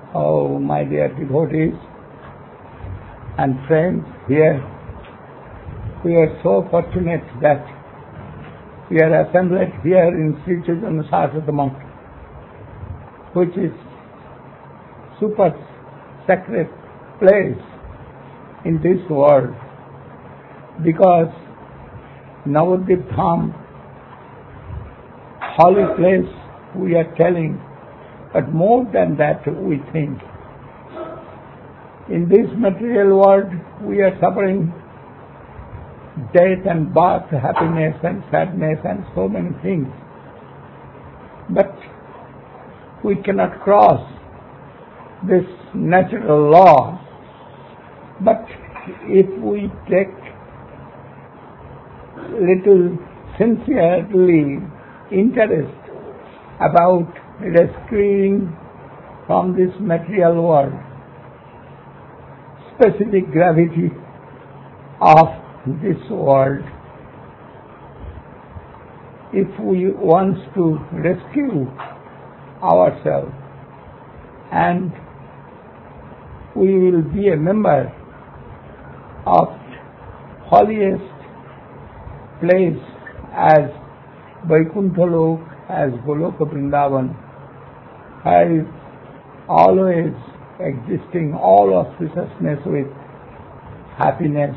Oh, my dear devotees and friends, here we are so fortunate that we are assembled here in Sri Chaitanya Saraswati Mutt, which is super sacred place in this world, because Navadvip Dham, holy place, we are telling, but more than that we think. In this material world we are suffering death and birth, happiness and sadness and so many things. But we cannot cross this natural law. But if we take little sincerely interest about rescuing from this material world, specific gravity of this world, if we want to rescue ourselves and we will be a member of holiest place as Vaikuntha Lok, as Goloka Vrindavan, is always existing all auspiciousness with happiness,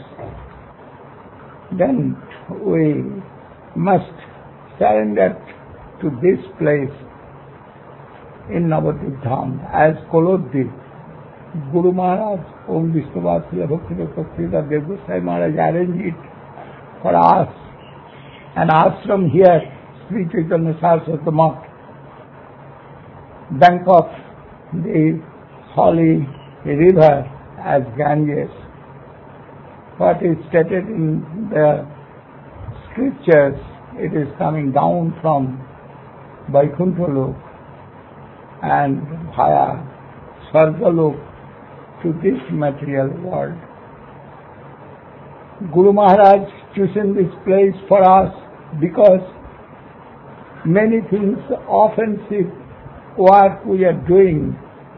then we must surrender to this place in Navadvip Dham as Kolodvip. Guru Maharaj, Om Vishnuvad Srila Bhakti Srila Dev Goswami Maharaj arranged it for us, an ashram here, Sri Chaitanya Saraswati Mutt, bank of the holy river as Ganges. What is stated in the scriptures, it is coming down from Vaikuntha Lok and via Swarga Lok to this material world. Guru Maharaj chosen this place for us because many things, offensive work we are doing,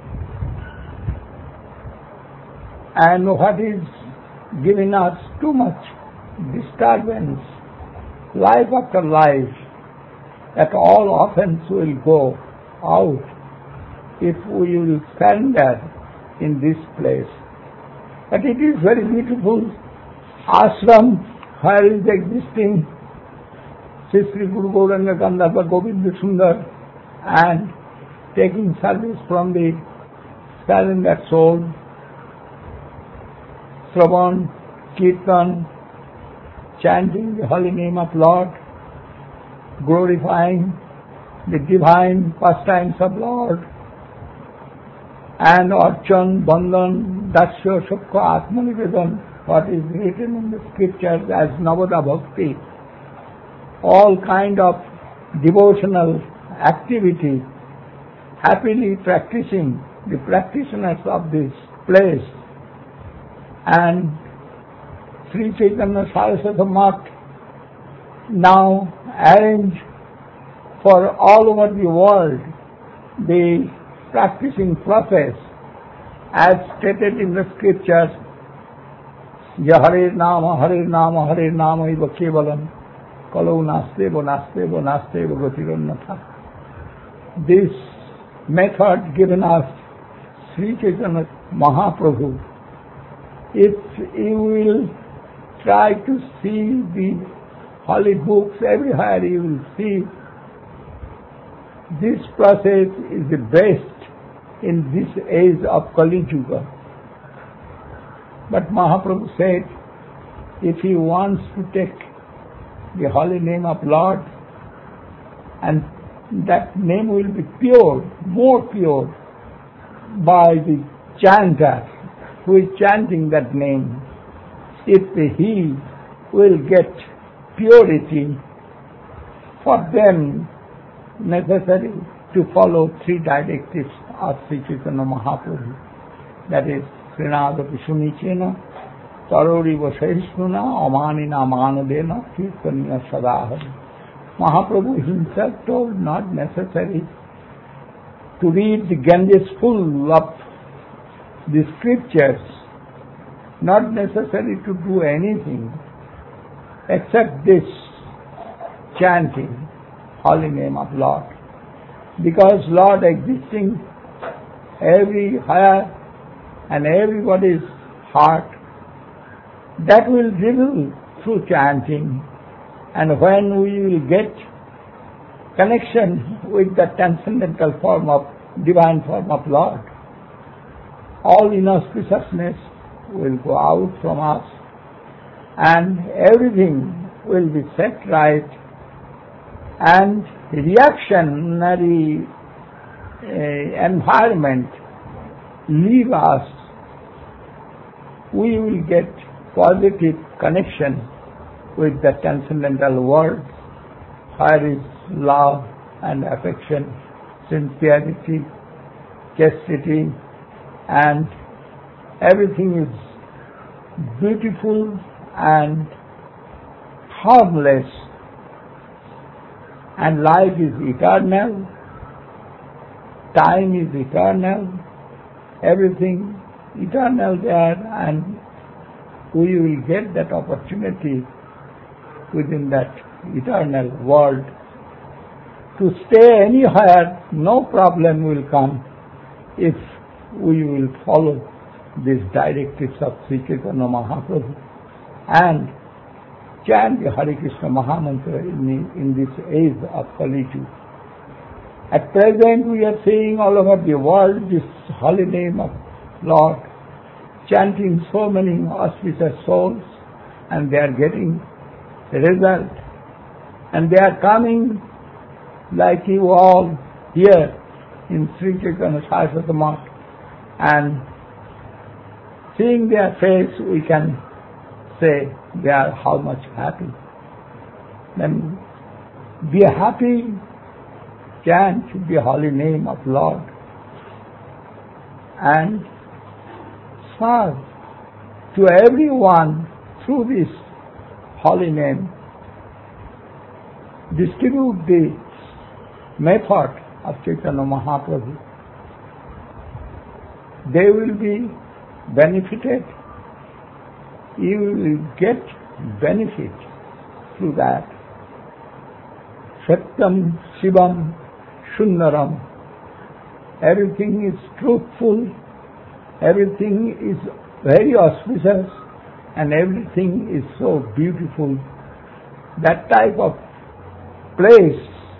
and what is giving us too much disturbance, life after life, that all offense will go out if we will surrender in this place. But it is very beautiful ashram where is existing Sri Sri Guru Gauranga Gandharva Govinda Sundar and taking service from the surrendered soul, Shravan, Kirtan, chanting the holy name of Lord, glorifying the divine pastimes of Lord, and Archan, Bandhan, Dasya, Shukha, Atmanivedan, what is written in the scriptures as Navada Bhakti, all kind of devotional activity, happily practicing the practitioners of this place. And Sri Chaitanya Saraswati Mutt now arrange for all over the world the practicing process as stated in the scriptures, Hare Nama, Hare Nama, Hare Nama Iva Kevalam, Kalau Nasteva, Nasteva, Nasteva Gatirannatha. This method given us Sri Chaitanya Mahaprabhu. If you will try to see the holy books everywhere, you will see this process is the best in this age of Kali Yuga. But Mahaprabhu said, if he wants to take the holy name of Lord, and that name will be pure, more pure, by the chanter who is chanting that name, if he will get purity, for them necessary to follow three directives of Sri Chaitanya Mahaprabhu. That is, Srinadapi Sunichena, Tarori Vasaishnuna, Amanina Manadena, Kirtanya Sadahari. Mahaprabhu himself told not necessary to read the Ganges full of the scriptures, not necessary to do anything except this chanting holy name of Lord. Because Lord existing everywhere and everybody's heart, that will reveal through chanting. And when we will get connection with the transcendental form of divine form of Lord, all inauspiciousness will go out from us and everything will be set right, and reactionary environment leave us. We will get positive connection with the transcendental world, where is love and affection, sincerity, chastity, and everything is beautiful and harmless, and life is eternal, time is eternal, everything eternal there, and we will get that opportunity within that eternal world. To stay anywhere, no problem will come if we will follow these directives of Sri Chaitanya Mahaprabhu and chant the Hare Krishna Mahamantra in this age of Kali Yuga. At present we are seeing all over the world this holy name of Lord, chanting so many auspicious souls, and they are getting the result. And they are coming like you all here in Sri Chaitanya Saraswati Math, and seeing their face we can say they are how much happy. Then be happy, chant the holy name of Lord, and serve to everyone through this holy name. Distribute the method of Chaitanya Mahaprabhu. They will be benefited. You will get benefit through that. Satyam Shivam Sundaram. Everything is truthful, everything is very auspicious, and everything is so beautiful. That type of place,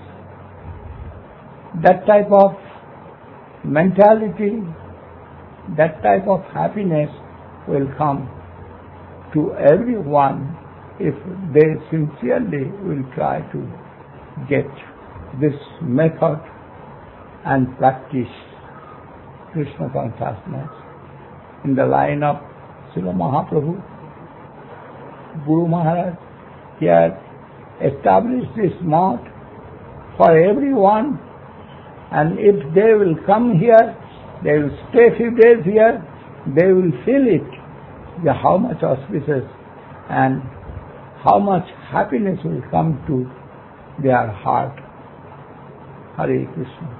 that type of mentality, that type of happiness will come to everyone if they sincerely will try to get this method and practice Krishna consciousness. In the line of Srila Mahaprabhu, Guru Maharaj, he has established this mode for everyone, and if they will come here, they will stay few days here, they will feel it, how much auspicious and how much happiness will come to their heart. Hare Krishna.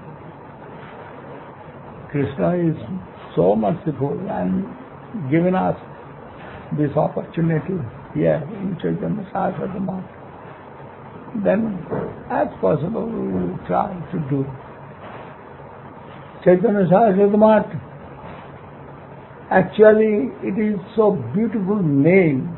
Krishna is so merciful and given us this opportunity here in Chaitanya Saraswati Math. Then, as possible, we will try to do. Chaitanya Saraswati Math, actually, it is so beautiful name.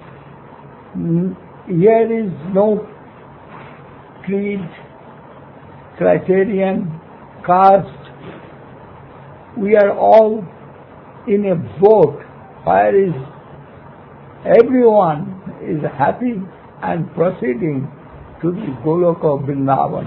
Here is no creed, criterion, caste. We are all in a boat where is everyone is happy and proceeding to the Goloka of Vrindavan.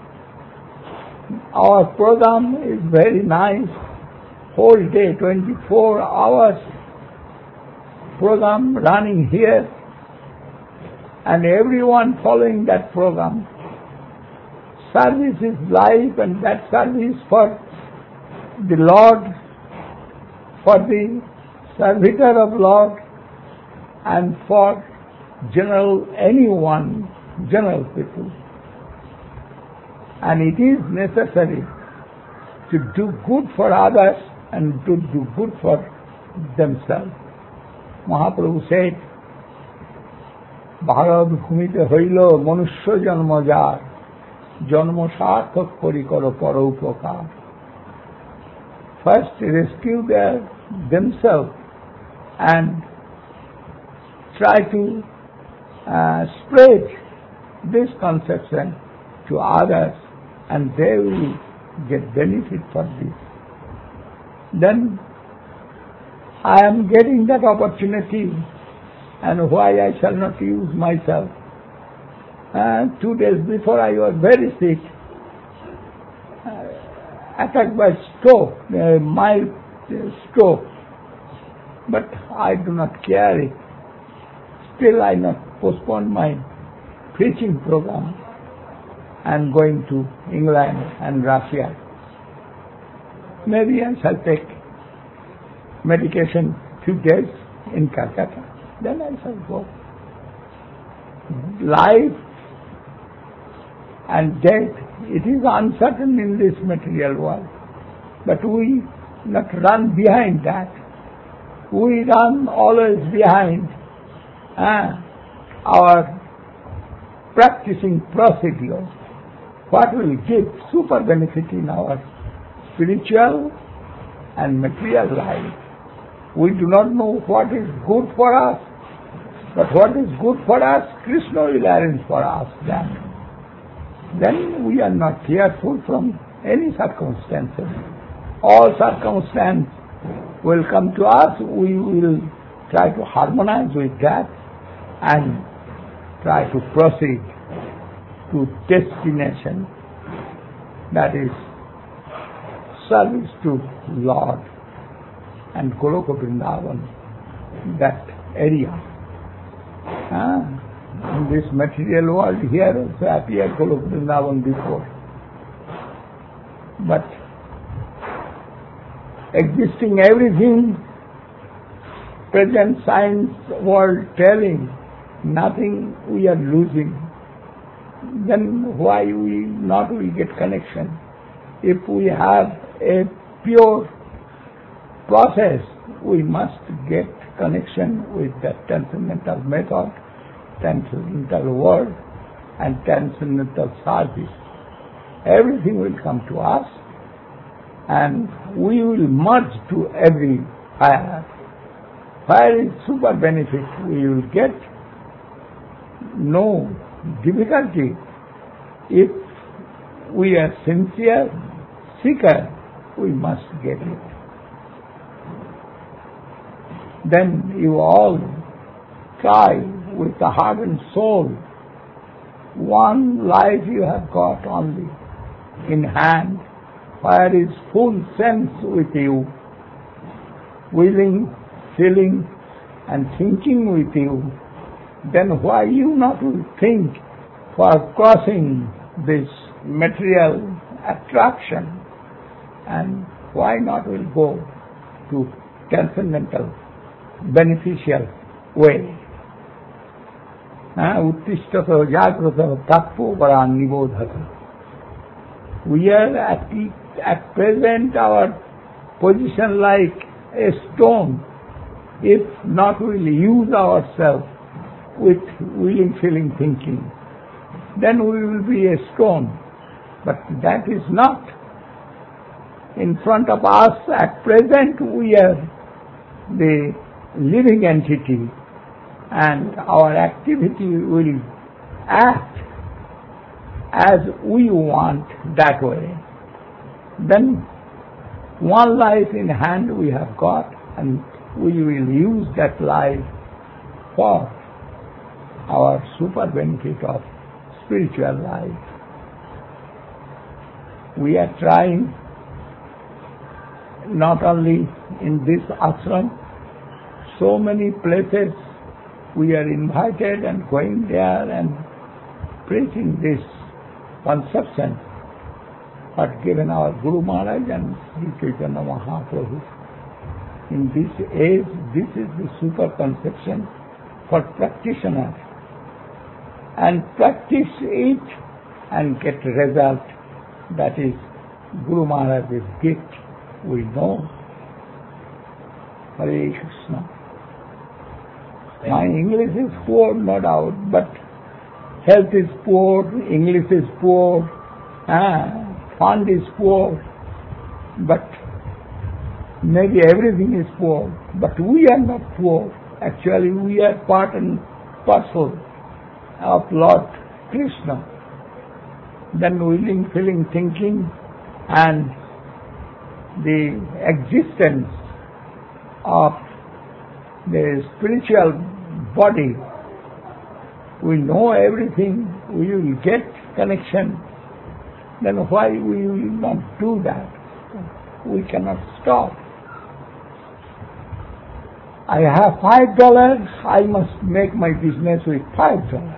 Our program is very nice, whole day, 24 hours program running here, and everyone following that program. Service is live, and that service for the Lord, for the servitor of Lord, and for anyone, general people. And it is necessary to do good for others and to do good for themselves. Mahaprabhu said, Bharat ভূমিতে হইল মনুষ্য জন্ম যার জন্ম সার্থক করি করো পরোপকার. First rescue themselves and try to spread this conception to others, and they will get benefit for this. Then I am getting that opportunity, and why I shall not use myself. 2 days before I was very sick, attacked by stroke, mild stroke, but I do not care it. Still I not postpone my preaching program and going to England and Russia. Maybe I shall take medication few days in Calcutta. Then I shall go. Life and death, it is uncertain in this material world. But we not run behind that. We run always behind our practicing procedure. What will give super benefit in our spiritual and material life. We do not know what is good for us, but what is good for us, Krishna will arrange for us that. Then we are not fearful from any circumstances. All circumstances will come to us. We will try to harmonize with that and try to proceed to destination, that is service to Lord and Goloka Vrindavan, that area. In this material world, here also appeared Goloka Vrindavan before. But existing everything, present science world telling, nothing we are losing. Then why we get connection? If we have a pure process, we must get connection with the transcendental method, transcendental word, and transcendental service. Everything will come to us, and we will merge to every fire. Fire is super benefit. We will get no difficulty if we are sincere seeker. We must get it. Then you all try with the heart and soul. One life you have got only in hand, where is full sense with you, willing, feeling, and thinking with you. Then why you not will think for crossing this material attraction, and why not will go to transcendental beneficial way. Uttishtato jagrata tattva varan nibodhata. We are at present our position like a stone. If not we'll use ourselves with willing, feeling, thinking, then we will be a stone. But that is not. In front of us at present we are the living entity, and our activity will act as we want that way. Then one life in hand we have got, and we will use that life for our super benefit of spiritual life. We are trying not only in this ashram, so many places we are invited and going there and preaching this conception, but given our Guru Maharaj and Sri Chaitanya Mahaprabhu. In this age, this is the super conception for practitioners, and practice it and get result. That is Guru Maharaj's gift. We know Hare Krishna. My English is poor, no doubt, but health is poor, English is poor, fund is poor, but maybe everything is poor. But we are not poor. Actually, we are part and parcel of Lord Krishna. Then willing, feeling, thinking, and the existence of the spiritual body, we know everything, we will get connection, then why we will not do that? We cannot stop. I have $5, I must make my business with $5.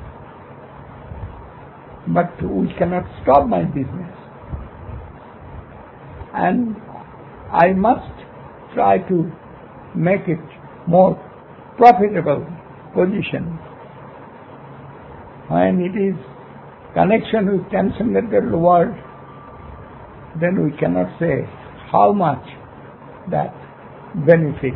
But we cannot stop my business. And I must try to make it more profitable position. When it is connection with transcendental world, then we cannot say how much that benefit.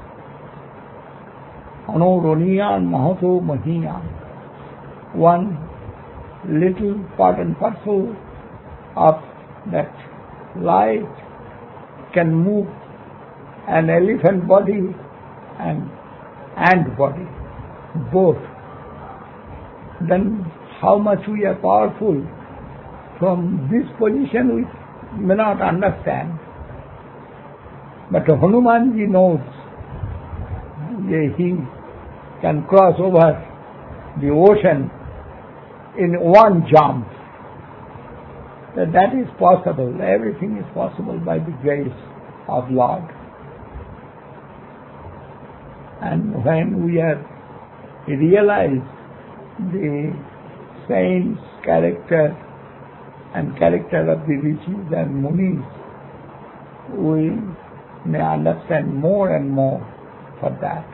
Anuroniyan Mahato Mahiyan. One little part and parcel of that light can move an elephant body and ant body, both. Then how much we are powerful, from this position we may not understand. But Hanumanji knows that he can cross over the ocean in one jump. That is possible. Everything is possible by the grace of Lord. And when we have realized the saints' character and character of the rishis and munis, we may understand more and more for that.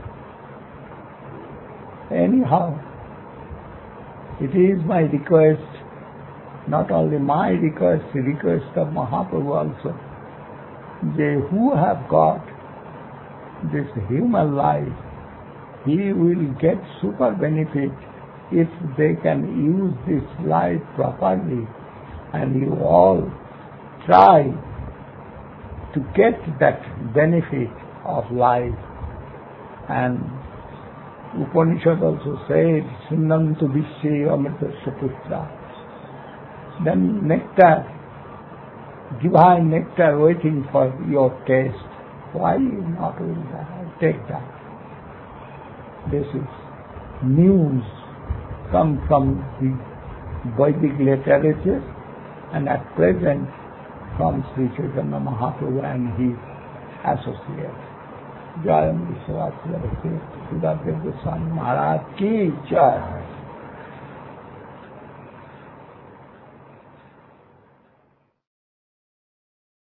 Anyhow, it is my request, not only my request, the request of Mahaprabhu also, they who have got this human life, he will get super benefit if they can use this life properly. And you all try to get that benefit of life. And Upanishad also said, Sunnantu Vishya Amritasya Putra. Then nectar, divine nectar waiting for your taste. Why not will take that? This is news come from the Vedic literature and at present from Sri Chaitanya Mahaprabhu and his associates. Jai Amritsar Sridhar Goswami Maharaj ki jai.